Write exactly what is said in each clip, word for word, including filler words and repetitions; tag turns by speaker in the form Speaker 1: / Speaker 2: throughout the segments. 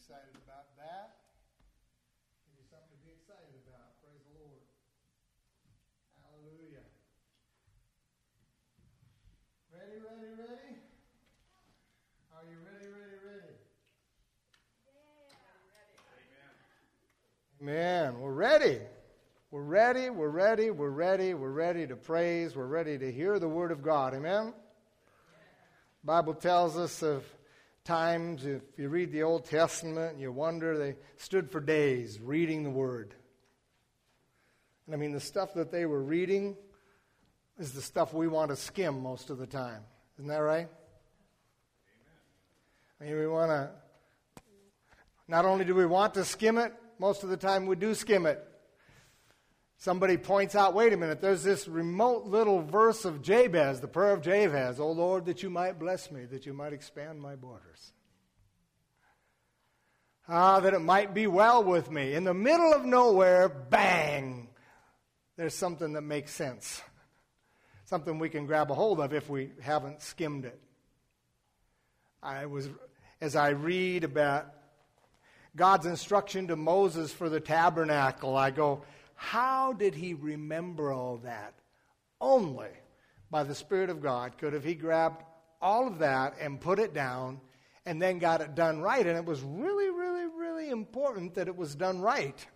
Speaker 1: excited about that. Give you something to be excited about. Praise the Lord. Hallelujah. Ready, ready, ready? Are you ready, ready, ready? Yeah. Amen. We're ready. We're ready, we're ready, we're ready, we're ready to praise, we're ready to hear the Word of God. Amen? The Bible tells us of times, if you read the Old Testament and you wonder, they stood for days reading the Word. And I mean, the stuff that they were reading is the stuff we want to skim most of the time. Isn't that right? Amen. I mean, we want to, not only do we want to skim it, most of the time we do skim it. Somebody points out, wait a minute, there's this remote little verse of Jabez, the prayer of Jabez. Oh Lord, that you might bless me, that you might expand my borders. Ah, that it might be well with me. In the middle of nowhere, bang, there's something that makes sense. Something we can grab a hold of if we haven't skimmed it. I was, as I read about God's instruction to Moses for the tabernacle, I go, how did he remember all that? Only by the Spirit of God could have he grabbed all of that and put it down and then got it done right. And it was really, really, really important that it was done right.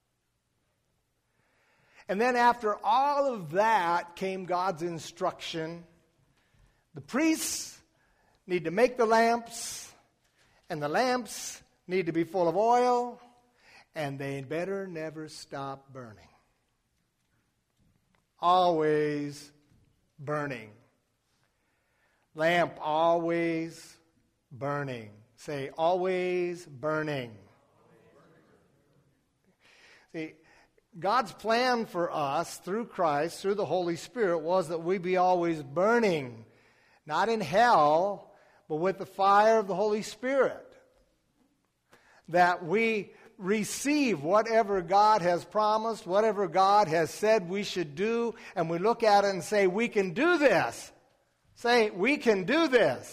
Speaker 1: And then after all of that came God's instruction. The priests need to make the lamps, and the lamps need to be full of oil, and they better never stop burning. Always burning. Lamp always burning. Say, always burning. See, God's plan for us through Christ, through the Holy Spirit, was that we be always burning. Not in hell, but with the fire of the Holy Spirit. That we receive whatever God has promised, whatever God has said we should do, and we look at it and say, we can do this. Say, we can do this.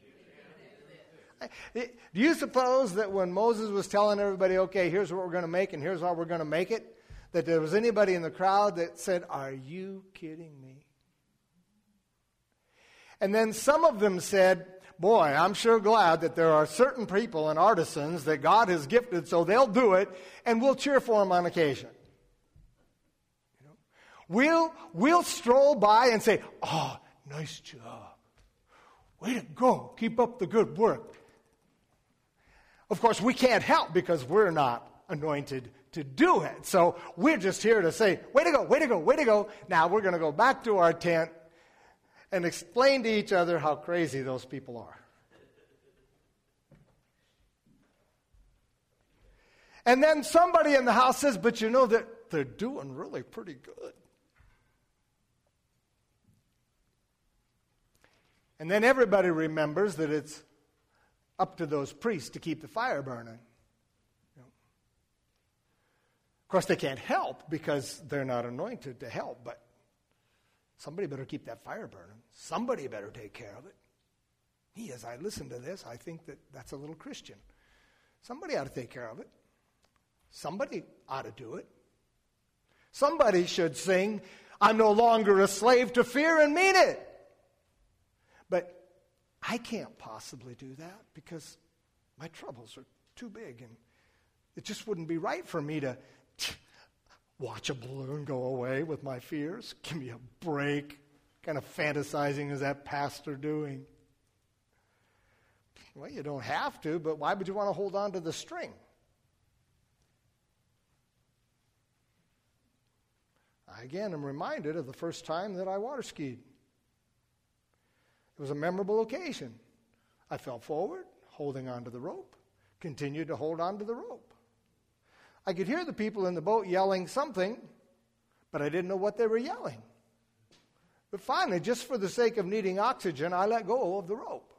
Speaker 1: Do you suppose that when Moses was telling everybody, okay, here's what we're going to make and here's how we're going to make it, that there was anybody in the crowd that said, are you kidding me? And then some of them said, boy, I'm sure glad that there are certain people and artisans that God has gifted, so they'll do it, and we'll cheer for them on occasion. You know? We'll, we'll stroll by and say, oh, nice job. Way to go. Keep up the good work. Of course, we can't help because we're not anointed to do it. So we're just here to say, way to go, way to go, way to go. Now we're going to go back to our tent and explain to each other how crazy those people are. And then somebody in the house says, but you know that they're doing really pretty good. And then everybody remembers that it's up to those priests to keep the fire burning. You know. Of course, they can't help because they're not anointed to help, but somebody better keep that fire burning. Somebody better take care of it. Me, as I listen to this, I think that that's a little Christian. Somebody ought to take care of it. Somebody ought to do it. Somebody should sing, I'm no longer a slave to fear, and mean it. But I can't possibly do that because my troubles are too big, and it just wouldn't be right for me to watch a balloon go away with my fears. Give me a break. What kind of fantasizing is that pastor doing? Well, you don't have to, but why would you want to hold on to the string? I again am reminded of the first time that I water skied. It was a memorable occasion. I fell forward, holding onto the rope, continued to hold onto the rope. I could hear the people in the boat yelling something, but I didn't know what they were yelling. But finally, just for the sake of needing oxygen, I let go of the rope.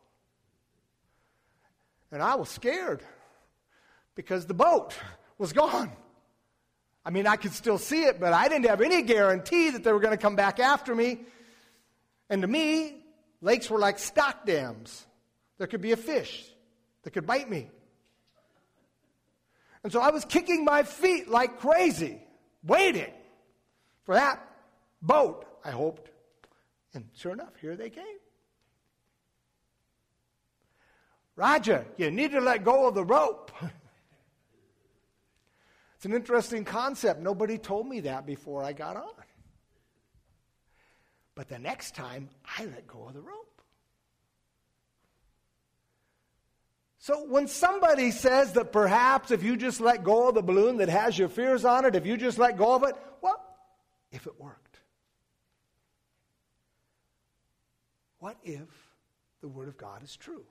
Speaker 1: And I was scared because the boat was gone. I mean, I could still see it, but I didn't have any guarantee that they were going to come back after me. And to me, lakes were like stock dams. There could be a fish that could bite me. And so I was kicking my feet like crazy, waiting for that boat, I hoped. And sure enough, here they came. Roger, you need to let go of the rope. It's an interesting concept. Nobody told me that before I got on. But the next time, I let go of the rope. So when somebody says that perhaps if you just let go of the balloon that has your fears on it, if you just let go of it, well, if it worked. What if the Word of God is true?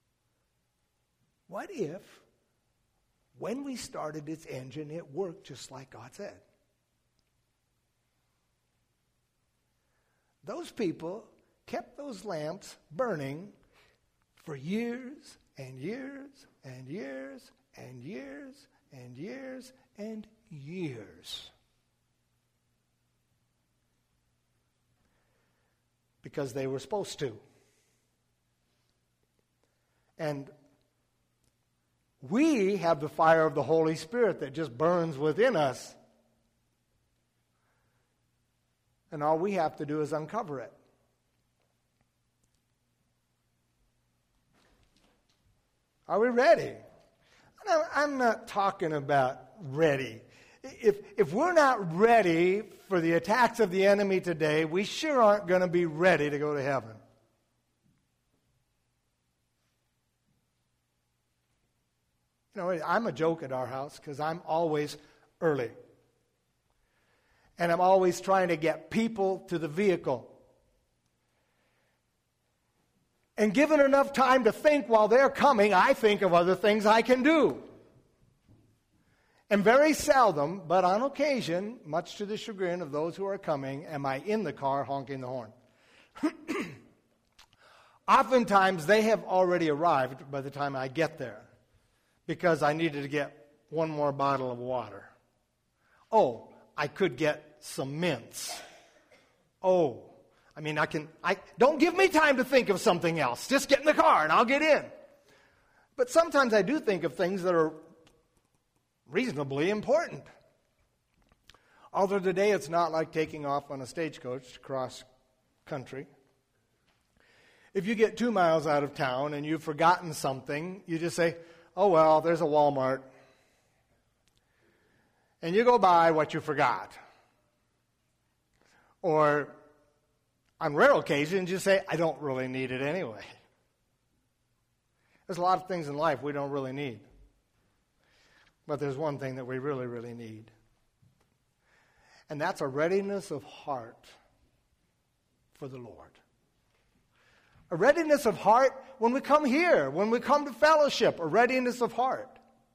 Speaker 1: What if, when we started its engine, it worked just like God said? Those people kept those lamps burning for years and years and years and years and years and years. Because they were supposed to. And we have the fire of the Holy Spirit that just burns within us. And all we have to do is uncover it. Are we ready? I'm not talking about ready. If, if we're not ready for the attacks of the enemy today, we sure aren't going to be ready to go to heaven. You know, I'm a joke at our house because I'm always early. And I'm always trying to get people to the vehicle. And given enough time to think while they're coming, I think of other things I can do. And very seldom, but on occasion, much to the chagrin of those who are coming, am I in the car honking the horn. Oftentimes, they have already arrived by the time I get there because I needed to get one more bottle of water. Oh, I could get some mints. Oh, I mean, I can, I don't give me time to think of something else. Just get in the car and I'll get in. But sometimes I do think of things that are reasonably important. Although today it's not like taking off on a stagecoach to cross country. If you get two miles out of town and you've forgotten something, you just say, oh well, there's a Walmart. And you go buy what you forgot. Or on rare occasions, you say, I don't really need it anyway. There's a lot of things in life we don't really need. But there's one thing that we really, really need. And that's a readiness of heart for the Lord. A readiness of heart when we come here, when we come to fellowship, a readiness of heart.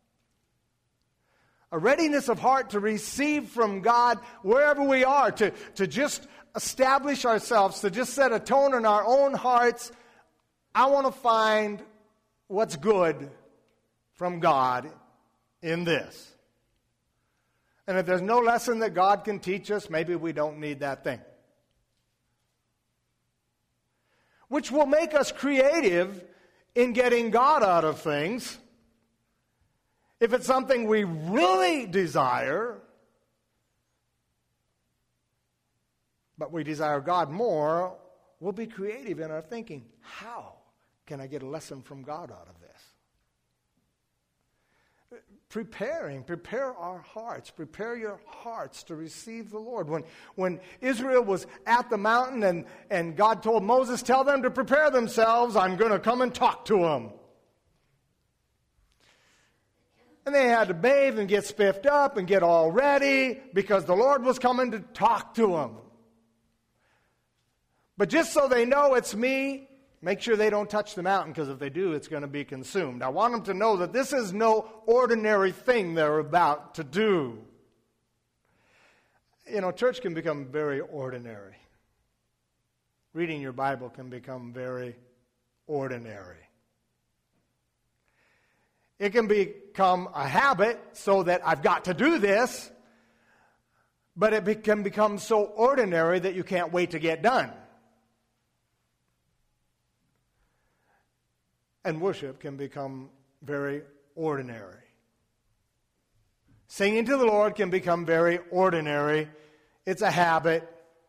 Speaker 1: A readiness of heart to receive from God wherever we are, to, to just establish ourselves, to just set a tone in our own hearts. I want to find what's good from God in this. And if there's no lesson that God can teach us, maybe we don't need that thing. Which will make us creative in getting God out of things. If it's something we really desire, but we desire God more, we'll be creative in our thinking. How can I get a lesson from God out of this? Preparing, prepare our hearts, prepare your hearts to receive the Lord. When, when Israel was at the mountain and, and God told Moses, tell them to prepare themselves, I'm going to come and talk to them. And they had to bathe and get spiffed up and get all ready because the Lord was coming to talk to them. But just so they know it's me, make sure they don't touch the mountain, because if they do, it's going to be consumed. I want them to know that this is no ordinary thing they're about to do. You know, church can become very ordinary. Reading your Bible can become very ordinary. It can become a habit so that I've got to do this, but it be- can become so ordinary that you can't wait to get done. And worship can become very ordinary. Singing to the Lord can become very ordinary. It's a habit.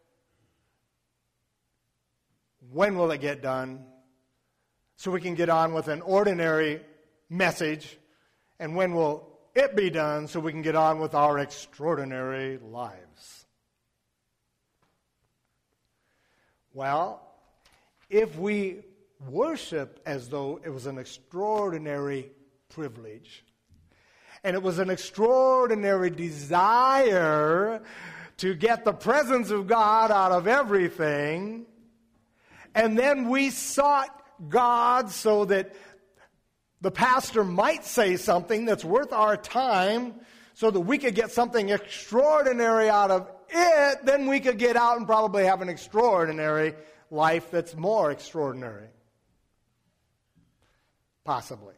Speaker 1: When will it get done? So we can get on with an ordinary message. And when will it be done so we can get on with our extraordinary lives? Well, if we worship as though it was an extraordinary privilege, and it was an extraordinary desire to get the presence of God out of everything, and then we sought God so that the pastor might say something that's worth our time so that we could get something extraordinary out of it, then we could get out and probably have an extraordinary life that's more extraordinary. Possibly.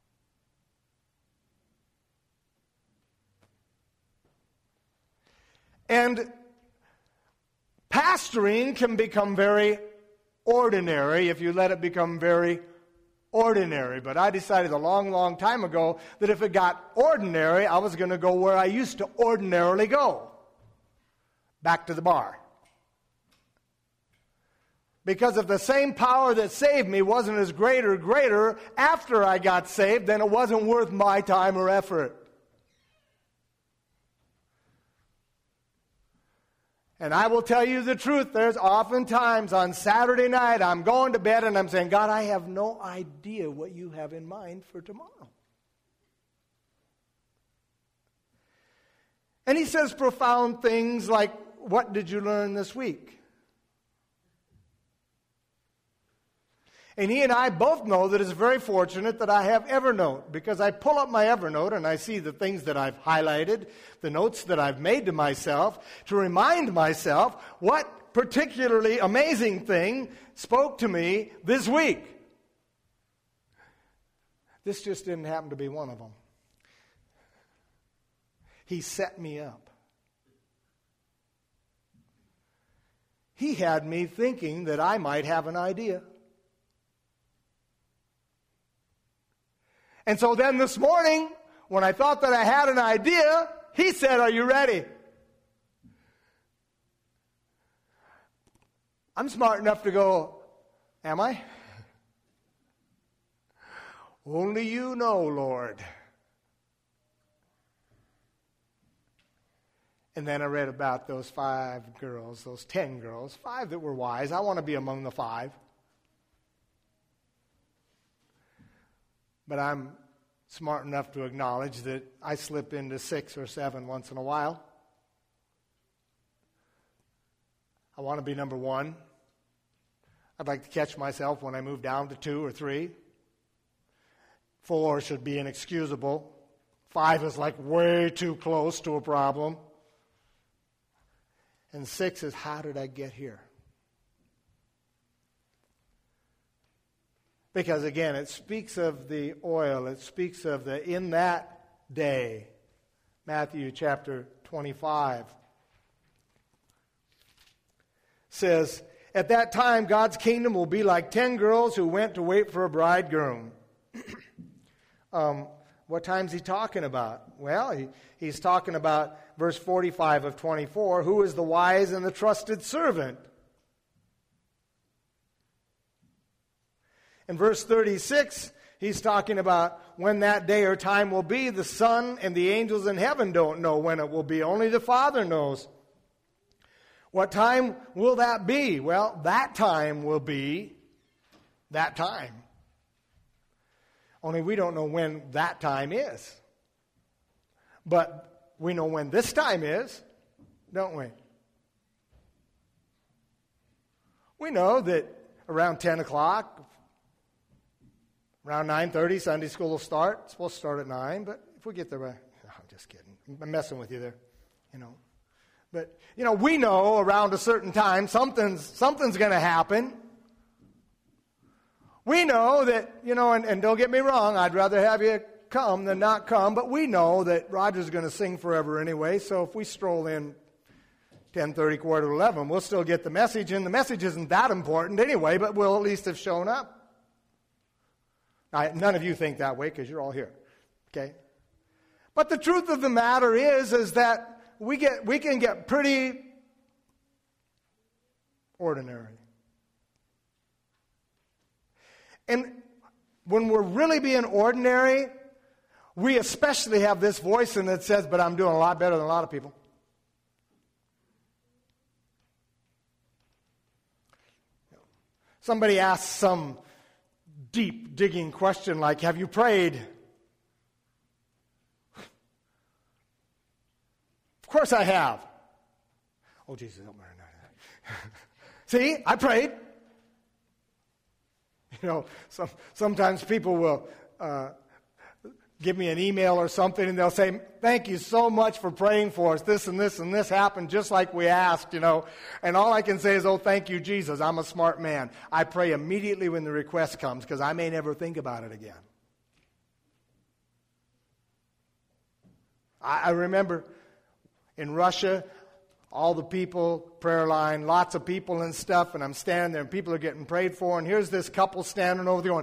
Speaker 1: And pastoring can become very ordinary if you let it become very ordinary. But I decided a long, long time ago that if it got ordinary, I was going to go where I used to ordinarily go. Back to the bar. Because if the same power that saved me wasn't as great or greater after I got saved, then it wasn't worth my time or effort. And I will tell you the truth, there's oftentimes on Saturday night I'm going to bed and I'm saying, God, I have no idea what you have in mind for tomorrow. And he says profound things like, what did you learn this week? And he and I both know that it's very fortunate that I have Evernote, because I pull up my Evernote and I see the things that I've highlighted, the notes that I've made to myself, to remind myself what particularly amazing thing spoke to me this week. This just didn't happen to be one of them. He set me up. He had me thinking that I might have an idea. And so then this morning, when I thought that I had an idea, he said, are you ready? I'm smart enough to go, am I? Only you know, Lord. And then I read about those five girls, those ten girls, five that were wise. I want to be among the five. But I'm smart enough to acknowledge that I slip into six or seven once in a while. I want to be number one. I'd like to catch myself when I move down to two or three. Four should be inexcusable. Five is like way too close to a problem. And six is, how did I get here? Because again, it speaks of the oil. It speaks of the in that day. Matthew chapter twenty-five says, at that time God's kingdom will be like ten girls who went to wait for a bridegroom. um, what time's he talking about? Well, he, he's talking about verse forty-five of twenty-four. Who is the wise and the trusted servant? In verse thirty-six, he's talking about when that day or time will be. The Son and the angels in heaven don't know when it will be. Only the Father knows. What time will that be? Well, that time will be that time. Only we don't know when that time is. But we know when this time is, don't we? We know that around ten o'clock, around nine thirty, Sunday school will start. It's supposed to start at nine, but if we get there, no, I'm just kidding. I'm messing with you there, you know. But, you know, we know around a certain time something's, something's going to happen. We know that, you know, and, and don't get me wrong, I'd rather have you come than not come, but we know that Roger's going to sing forever anyway, so if we stroll in ten thirty, quarter to eleven, we'll still get the message, and the message isn't that important anyway, but we'll at least have shown up. Now, none of you think that way because you're all here, okay? But the truth of the matter is, is that we get we can get pretty ordinary. And when we're really being ordinary, we especially have this voice in that says, but I'm doing a lot better than a lot of people. Somebody asks some deep digging question like, have you prayed? Of course I have. Oh, Jesus, help me. See, I prayed. You know, some, sometimes people will uh, give me an email or something, and they'll say, thank you so much for praying for us. This and this and this happened just like we asked, you know. And all I can say is, oh, thank you, Jesus. I'm a smart man. I pray immediately when the request comes because I may never think about it again. I, I remember in Russia, all the people, prayer line, lots of people and stuff, and I'm standing there and people are getting prayed for, and here's this couple standing over there going,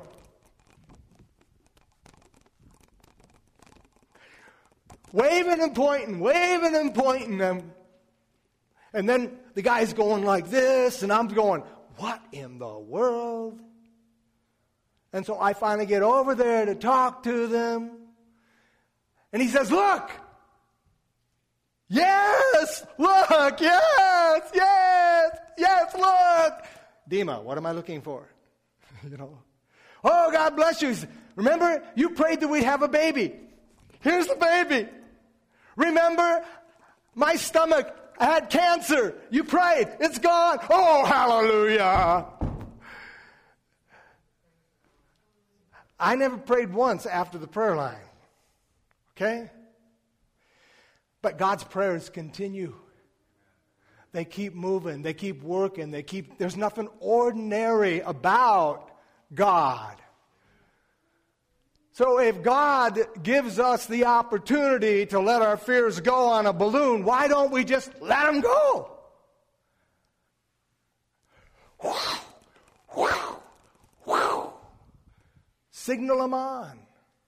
Speaker 1: waving and pointing, waving and pointing them. And then the guy's going like this, and I'm going, what in the world? And so I finally get over there to talk to them, and he says, look! Yes, look, yes, yes, yes, look. Dima, what am I looking for? You know, oh, God bless you. Remember, you prayed that we'd have a baby. Here's the baby. Remember, my stomach, I had cancer. You prayed. It's gone. Oh, hallelujah. I never prayed once after the prayer line. Okay? But God's prayers continue. They keep moving. They keep working. They keep. There's nothing ordinary about God. So if God gives us the opportunity to let our fears go on a balloon, why don't we just let them go? Wow, wow, wow. Signal them on.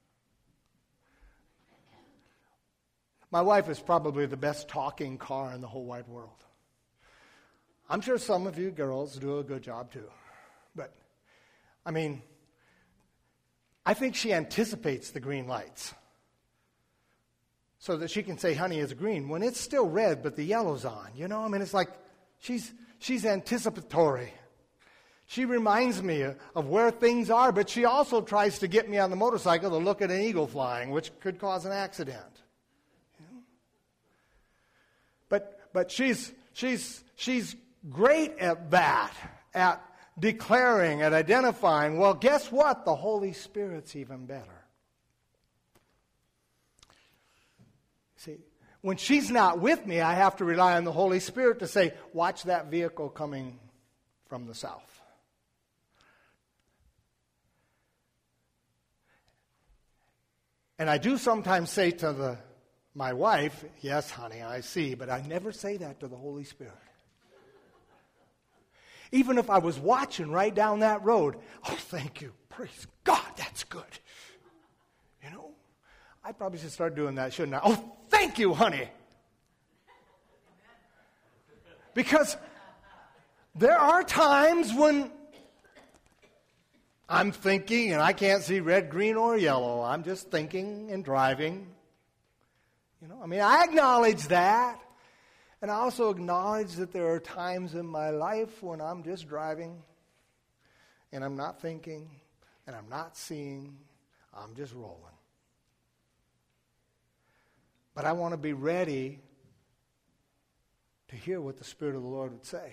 Speaker 1: My wife is probably the best talking car in the whole wide world. I'm sure some of you girls do a good job too. But, I mean, I think she anticipates the green lights so that she can say, honey, it's green, when it's still red, but the yellow's on. You know, I mean, it's like she's she's anticipatory. She reminds me of where things are, but she also tries to get me on the motorcycle to look at an eagle flying, which could cause an accident. But but she's she's she's great at that, at declaring, at identifying. Well, guess what? The Holy Spirit's even better. See, when she's not with me, I have to rely on the Holy Spirit to say, watch that vehicle coming from the south. And I do sometimes say to the my wife, yes, honey, I see, but I never say that to the Holy Spirit. Even if I was watching right down that road, oh, thank you, praise God, that's good. You know, I probably should start doing that, shouldn't I? Oh, thank you, honey. Because there are times when I'm thinking and I can't see red, green, or yellow. I'm just thinking and driving. You know, I mean, I acknowledge that. And I also acknowledge that there are times in my life when I'm just driving and I'm not thinking and I'm not seeing. I'm just rolling. But I want to be ready to hear what the Spirit of the Lord would say.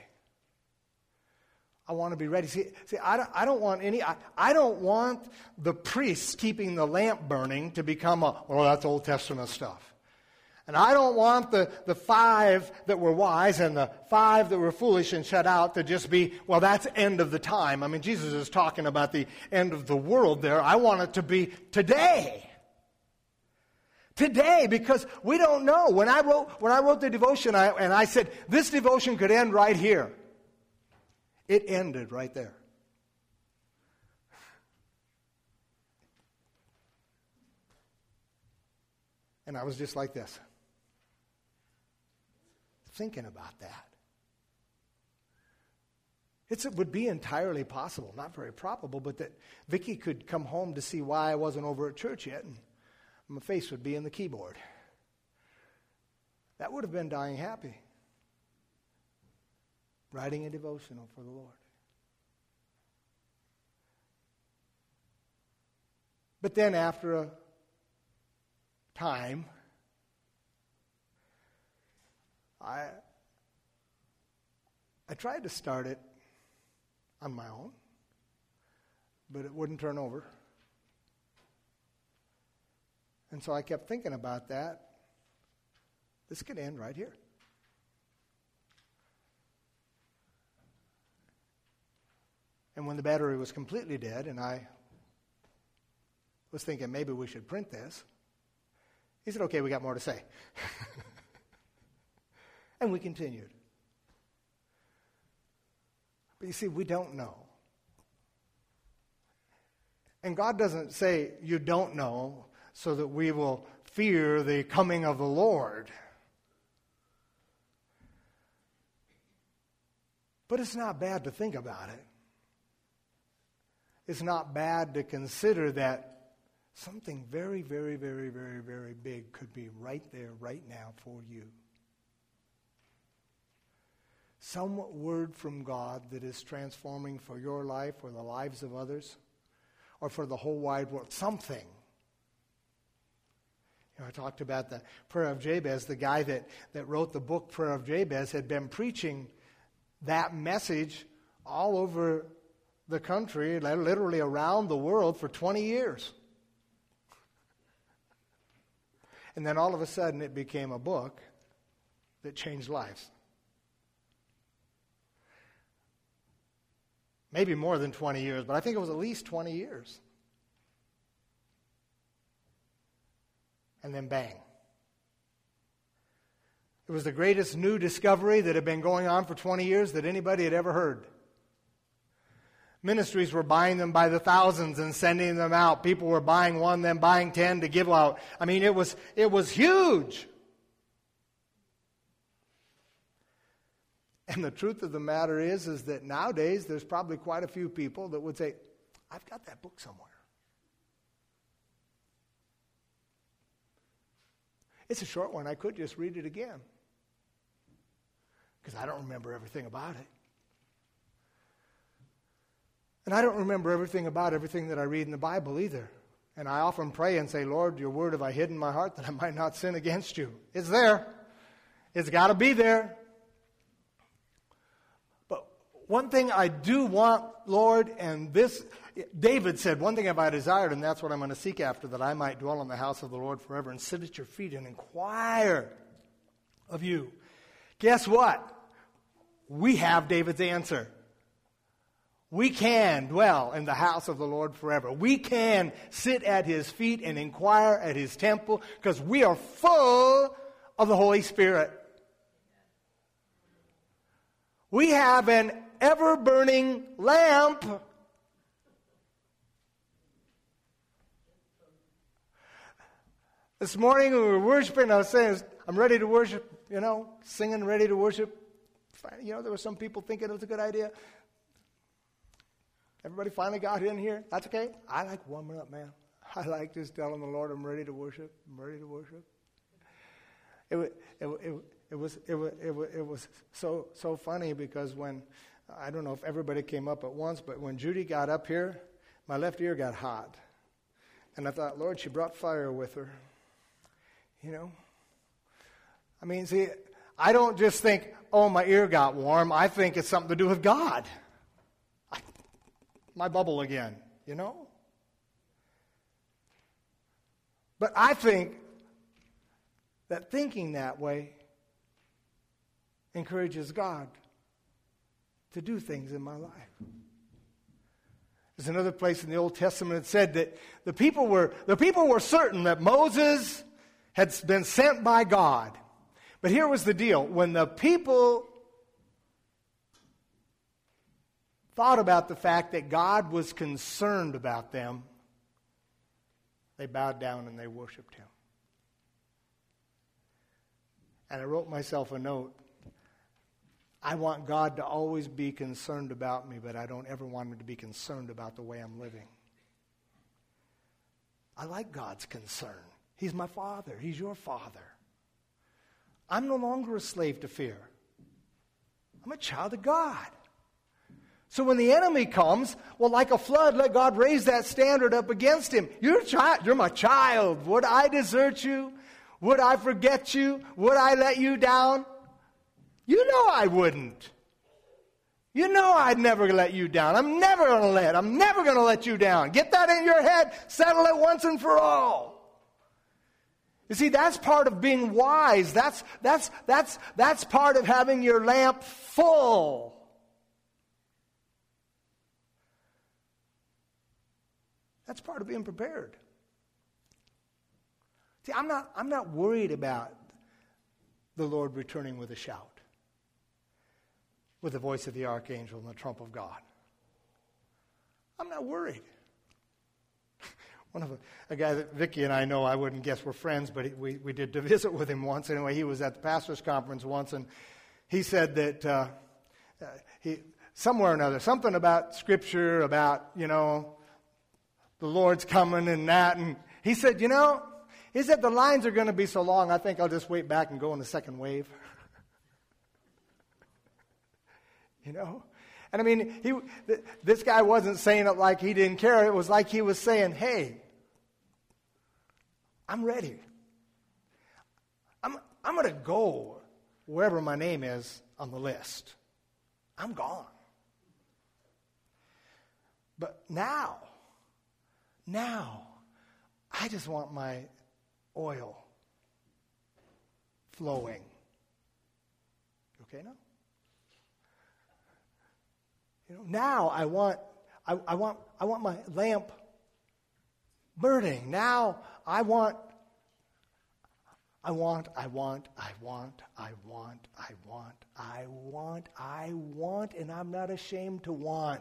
Speaker 1: I want to be ready. See, see I, don't, I don't want any, I, I don't want the priests keeping the lamp burning to become a, well, that's Old Testament stuff. And I don't want the, the five that were wise and the five that were foolish and shut out to just be, well, that's end of the time. I mean, Jesus is talking about the end of the world there. I want it to be today. Today, because we don't know. When I wrote, when I wrote the devotion, I, and I said, this devotion could end right here. It ended right there. And I was just like this, thinking about that. It's, it would be entirely possible, not very probable, but that Vicki could come home to see why I wasn't over at church yet, and my face would be in the keyboard. That would have been dying happy. Writing a devotional for the Lord. But then after a time, I, I tried to start it on my own, but it wouldn't turn over. And so I kept thinking about that. This could end right here. And when the battery was completely dead, and I was thinking maybe we should print this, he said, okay, we got more to say. And we continued. But you see, we don't know. And God doesn't say you don't know so that we will fear the coming of the Lord. But it's not bad to think about it. It's not bad to consider that something very, very, very, very, very big could be right there, right now for you. Some word from God that is transforming for your life or the lives of others or for the whole wide world. Something. You know, I talked about the prayer of Jabez. The guy that, that wrote the book Prayer of Jabez had been preaching that message all over the country, literally around the world for twenty years. And then all of a sudden it became a book that changed lives. Maybe more than twenty years, but I think it was at least twenty years. And then bang. It was the greatest new discovery that had been going on for twenty years that anybody had ever heard. Ministries were buying them by the thousands and sending them out. People were buying one, then buying ten to give out. I mean, it was it was huge. And the truth of the matter is, is that nowadays there's probably quite a few people that would say, I've got that book somewhere. It's a short one. I could just read it again. Because I don't remember everything about it. And I don't remember everything about everything that I read in the Bible either. And I often pray and say, Lord, your word have I hid in my heart that I might not sin against you. It's there. It's got to be there. But one thing I do want, Lord, and this, David said, one thing have I desired, and that's what I'm going to seek after, that I might dwell in the house of the Lord forever and sit at your feet and inquire of you. Guess what? We have David's answer. We can dwell in the house of the Lord forever. We can sit at his feet and inquire at his temple because we are full of the Holy Spirit. We have an ever-burning lamp. This morning when we were worshiping, I was saying, I'm ready to worship, you know, singing, ready to worship. You know, there were some people thinking it was a good idea. Everybody finally got in here. That's okay. I like warming up, man. I like just telling the Lord I'm ready to worship. I'm ready to worship. It, it, it, it was it was it was it was so so funny because when I don't know if everybody came up at once, but when Judy got up here, my left ear got hot, and I thought, Lord, she brought fire with her. You know, I mean, see, I don't just think, oh, my ear got warm. I think it's something to do with God. My bubble again, you know? But I think that thinking that way encourages God to do things in my life. There's another place in the Old Testament that said that the people were the people were certain that Moses had been sent by God. But here was the deal. When the people thought about the fact that God was concerned about them, they bowed down and they worshiped him. And I wrote myself a note. I want God to always be concerned about me, but I don't ever want him to be concerned about the way I'm living. I like God's concern. He's my Father. He's your Father. I'm no longer a slave to fear. I'm a child of God. So when the enemy comes, well, like a flood, let God raise that standard up against him. You're a child. You're my child. Would I desert you? Would I forget you? Would I let you down? You know I wouldn't. You know I'd never let you down. I'm never going to let. I'm never going to let you down. Get that in your head. Settle it once and for all. You see, that's part of being wise. That's, that's, that's, that's part of having your lamp full. That's part of being prepared. See, I'm not, I'm not worried about the Lord returning with a shout, with the voice of the archangel and the trump of God. I'm not worried. One of a, a guy that Vicki and I know, I wouldn't guess we're friends, but he, we, we did to visit with him once. Anyway, he was at the pastor's conference once, and he said that uh, uh, he somewhere or another, something about Scripture, about, you know, the Lord's coming and that. And he said, you know, he said, the lines are going to be so long, I think I'll just wait back and go in the second wave. You know? And I mean, he, th- this guy wasn't saying it like he didn't care. It was like he was saying, hey, I'm ready. I'm, I'm going to go wherever my name is on the list. I'm gone. But now, now, I just want my oil flowing. Okay now? You know, now I want, I, I want, I want my lamp burning. Now I want, I want, I want, I want, I want, I want, I want, I want, and I'm not ashamed to want.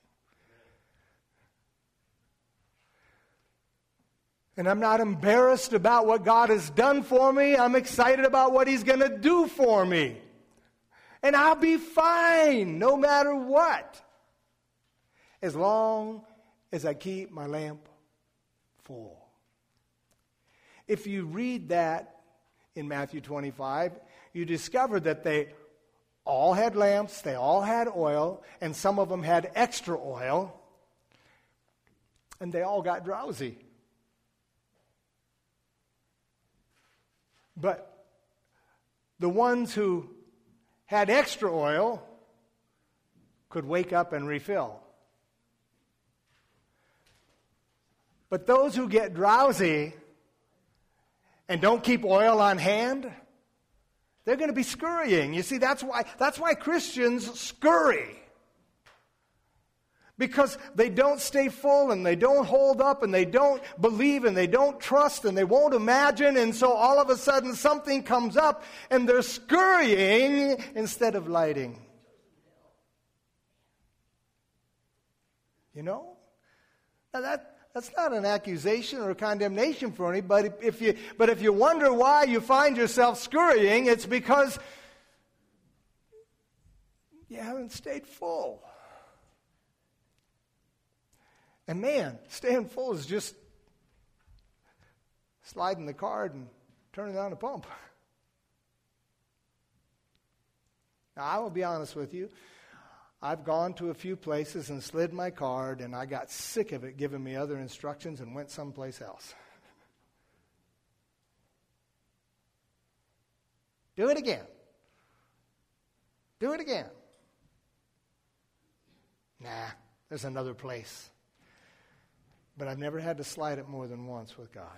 Speaker 1: And I'm not embarrassed about what God has done for me. I'm excited about what He's going to do for me. And I'll be fine no matter what, as long as I keep my lamp full. If you read that in Matthew twenty-five, you discover that they all had lamps, they all had oil, and some of them had extra oil, and they all got drowsy. But the ones who had extra oil could wake up and refill. But those who get drowsy and don't keep oil on hand, they're going to be scurrying. You see, that's why, that's why Christians scurry. Because they don't stay full and they don't hold up and they don't believe and they don't trust and they won't imagine, and so all of a sudden something comes up and they're scurrying instead of lighting. You know? Now that, that's not an accusation or a condemnation for anybody. If you, but if you wonder why you find yourself scurrying, it's because you haven't stayed full. And man, staying full is just sliding the card and turning on the pump. Now, I will be honest with you. I've gone to a few places and slid my card, and I got sick of it giving me other instructions and went someplace else. Do it again. Do it again. Nah, there's another place. But I've never had to slide it more than once with God.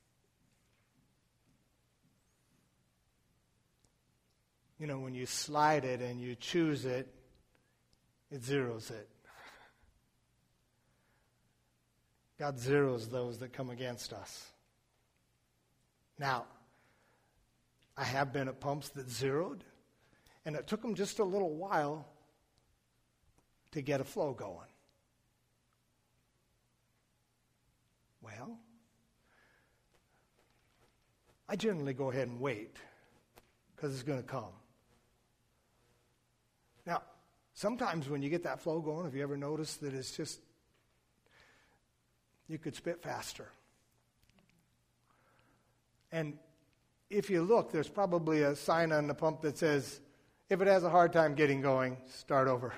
Speaker 1: You know, when you slide it and you choose it, it zeroes it. God zeroes those that come against us. Now, I have been at pumps that zeroed, and it took them just a little while to get a flow going. Well, I generally go ahead and wait because it's going to come. Now, sometimes when you get that flow going, have you ever noticed that it's just, you could spit faster? And if you look, there's probably a sign on the pump that says, if it has a hard time getting going, start over.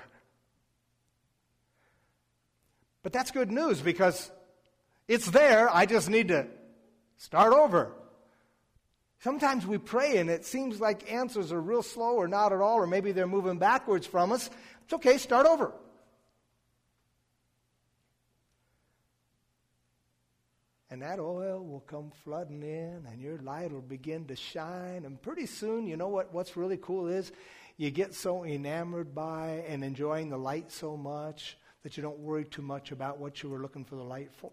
Speaker 1: But that's good news because it's there. I just need to start over. Sometimes we pray and it seems like answers are real slow or not at all, or maybe they're moving backwards from us. It's okay, start over. And that oil will come flooding in and your light will begin to shine. And pretty soon, you know what, what's really cool is you get so enamored by and enjoying the light so much that you don't worry too much about what you were looking for the light for.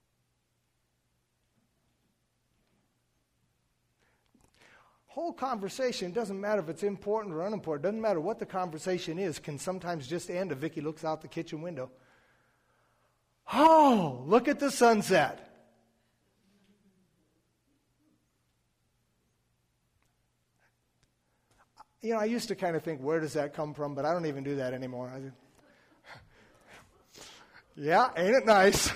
Speaker 1: Whole conversation, doesn't matter if it's important or unimportant, doesn't matter what the conversation is, can sometimes just end if Vicki looks out the kitchen window. Oh, look at the sunset. You know, I used to kind of think, where does that come from? But I don't even do that anymore. I, yeah, ain't it nice?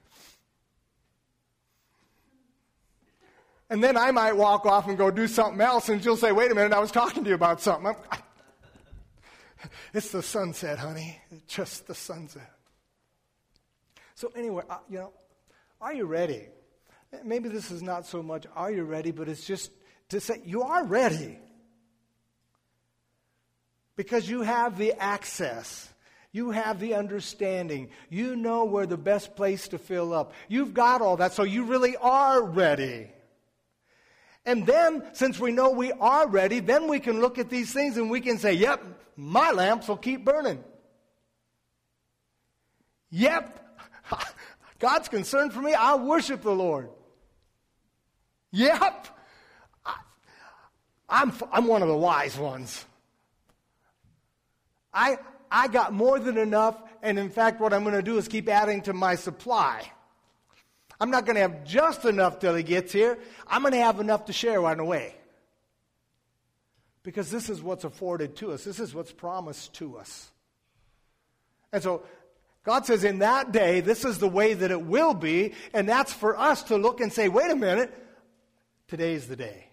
Speaker 1: And then I might walk off and go do something else, and she'll say, wait a minute, I was talking to you about something. I'm, I, it's the sunset, honey. It's just the sunset. So anyway, uh, you know, are you ready? Maybe this is not so much, are you ready? But it's just to say, you are ready. Because you have the access. You have the understanding. You know where the best place to fill up. You've got all that, so you really are ready. And then, since we know we are ready, then we can look at these things and we can say, yep, my lamps will keep burning. Yep, God's concerned for me. I'll worship the Lord. Yep, I, I'm, I'm one of the wise ones. I, I got more than enough, and in fact, what I'm going to do is keep adding to my supply. I'm not going to have just enough till he gets here. I'm going to have enough to share right away. Because this is what's afforded to us. This is what's promised to us. And so God says in that day, this is the way that it will be. And that's for us to look and say, wait a minute, today's the day.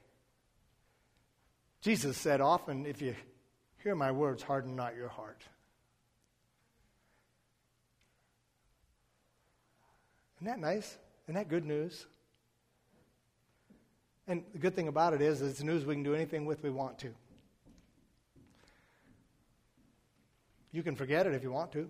Speaker 1: Jesus said often, if you hear my words, harden not your heart. Isn't that nice? Isn't that good news? And the good thing about it is, it's news we can do anything with we want to. You can forget it if you want to.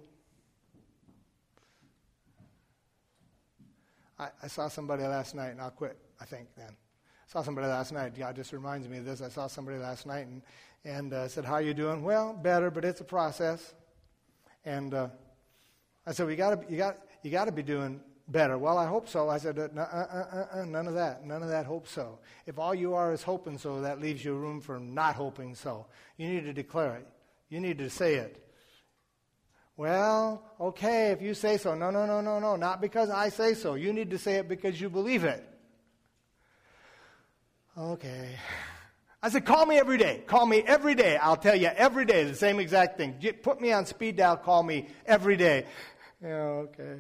Speaker 1: I, I saw somebody last night, and I'll quit, I think, then. I saw somebody last night. God just reminds me of this. I saw somebody last night and, and uh, said, how are you doing? Well, better, but it's a process. And uh, I said, well, you got you got you got to be doing better. Well, I hope so. I said, uh, uh, uh, uh, none of that. None of that hope so. If all you are is hoping so, that leaves you room for not hoping so. You need to declare it. You need to say it. Well, okay, if you say so. No, no, no, no, no. Not because I say so. You need to say it because you believe it. Okay. I said, call me every day. Call me every day. I'll tell you every day the same exact thing. Put me on speed dial. Call me every day. Yeah, okay.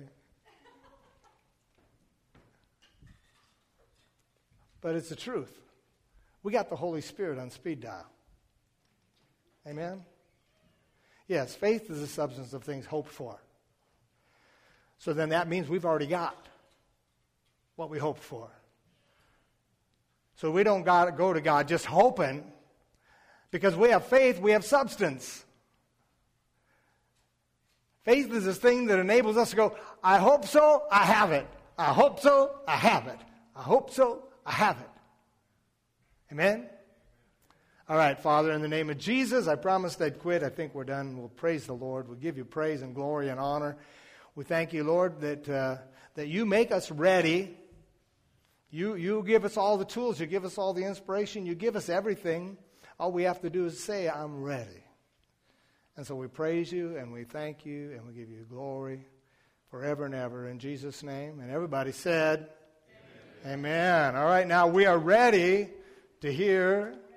Speaker 1: But it's the truth. We got the Holy Spirit on speed dial. Amen? Yes, faith is the substance of things hoped for. So then that means we've already got what we hoped for. So we don't gotta go to God just hoping, because we have faith, we have substance. Faith is this thing that enables us to go, I hope so, I have it. I hope so, I have it. I hope so, I have it. Amen? All right, Father, in the name of Jesus, I promised I'd quit. I think we're done. We'll praise the Lord. We'll give you praise and glory and honor. We thank you, Lord, that uh, that you make us ready. You, you give us all the tools. You give us all the inspiration. You give us everything. All we have to do is say, I'm ready. And so we praise you and we thank you and we give you glory forever and ever in Jesus' name. And everybody said, Amen. Amen. All right, now we are ready to hear